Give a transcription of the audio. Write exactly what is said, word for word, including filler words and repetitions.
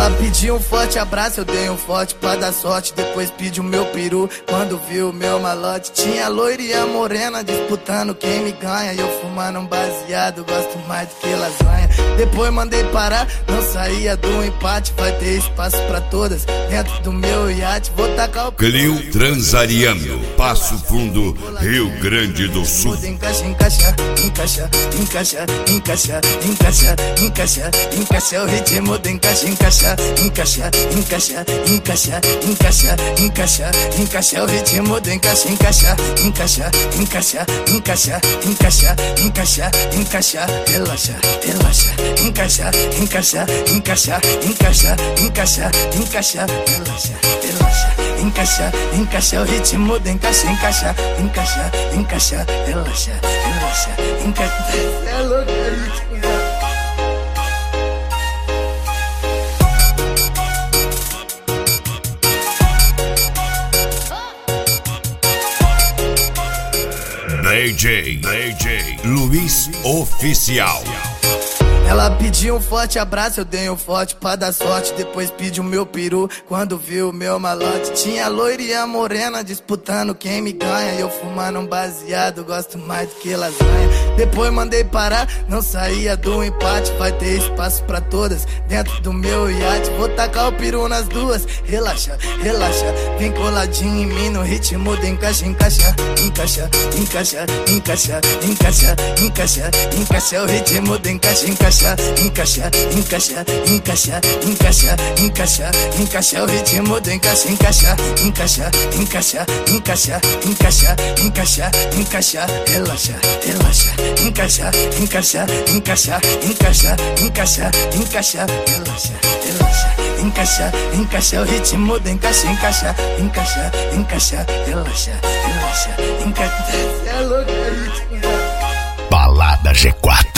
Ela pediu um forte abraço, eu dei um forte pra dar sorte. Depois pediu meu peru, quando viu o meu malote. Tinha loira e a morena disputando quem me ganha. E eu fumando um baseado, gosto mais do que lasanha. Depois mandei parar, não saía do empate. Vai ter espaço pra todas dentro do meu iate. Vou tacar o Clio Transariano, Passo Fundo, Rio Grande do Sul. Encaixa, encaixa, encaixa, encaixa, encaixa, encaixa, encaixa, encaixa o ritmo do encaixa, encaixa, encaixa, encaixa, encaixa, encaixa, encaixa, encaixa o ritmo do encaixa, encaixa, encaixa, encaixa, encaixa, encaixa, encaixa, encaixa, relaxa, relaxa, encaixa, encaixa, encaixa, encaixa, encaixa, encaixa, relaxa, relaxa, encaixa, encaixa o ritmo do encaixa, encaixa, encaixa, encaixa, relaxa, relaxa, encaixa. É louco, é ritmo. D J, D J Luiz Oficial. Ela pediu um forte abraço, eu dei um forte pra dar sorte. Depois pediu meu peru, quando viu o meu malote. Tinha loira e a morena disputando quem me ganha. E eu fumando um baseado, gosto mais do que lasanha. Depois mandei parar, não saía do empate. Vai ter espaço pra todas dentro do meu iate. Vou tacar o peru nas duas, relaxa, relaxa. Vem coladinho em mim no ritmo do encaixa, encaixa, encaixa, encaixa, encaixa, encaixa, encaixa, encaixa o ritmo do encaixa, encaixa. Encaixa, encaixa, encaixa, encaixa, encaixa, encaixa o ritmo do encaixa, encaixa, encaixa, encaixa, encaixa, encaixa, encaixa, encaixa, relaxa, relaxa, encaixa, encaixa, encaixa, encaixa, encaixa, encaixa, relaxa, relaxa, encaixa, encaixa o ritmo do encaixa, encaixa, encaixa, encaixa, relaxa, relaxa, encaixa. É louco, é ritmo. Balada G quatro.